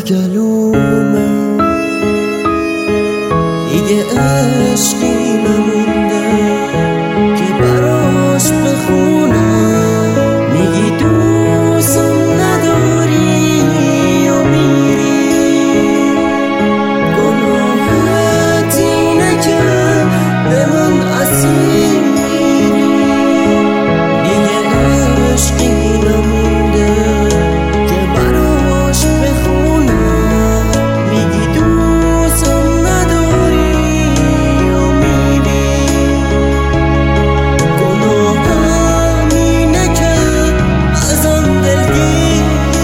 گلومه دیگه عشقی نمونده که براش بخونم. میگی دوستم نداری یا میری، گناهت اینه که به من اسیر میری. دیگه عشقی نمونده که براش بخونم. میگی دوستم نداری یا میری، گناهم اینه که ازم دلگیری.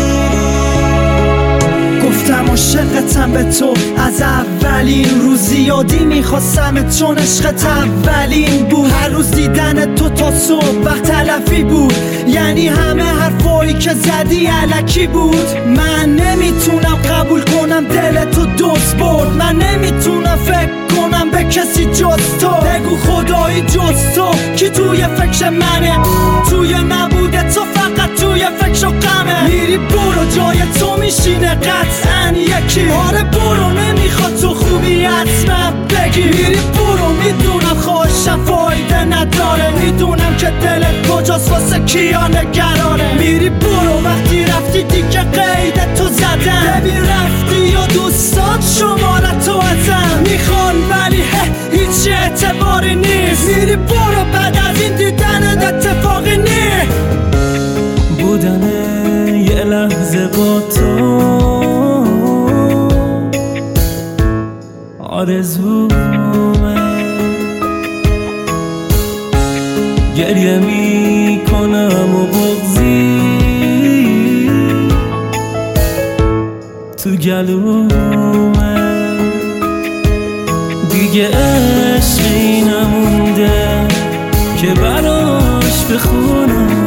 گفتم عاشقتم به تو از اولین روز، یادی میخواستم چون عشقت اولین بود. هر روز دیدن تو تا صبح وقت تلفی بود، یعنی همه حرفایی که زدی الکی بود. من نمیتونم قبول کنم دل تو دوست برد، من نمیتونم فکر کنم به کسی جز تو. بگو خدایی جز تو کی توی فکر منه، توی نبوده تو فقط توی فکر و غمه. میری برو جای تو میشینه قطعا یکی. آره برو نمیخواد تو خوبی حتما بگی. میری برو میدونم خوشم فایده نداره، میدونم که دلت کجاست واسه کیا نگرانه. میری برو وقتی رفتی دیگه قید تو زدم. ببین رفتی و دوستات شمارتو ازم میخوان ولی هیچ اعتباری نیست. میری برو بعد از این دیدن اتفاقی نیست. بودن یه لحظه با تو آرزومه، گریه میکنم و بغضی تو گلومه. دیگه عشقی نمونده که براش بخونم.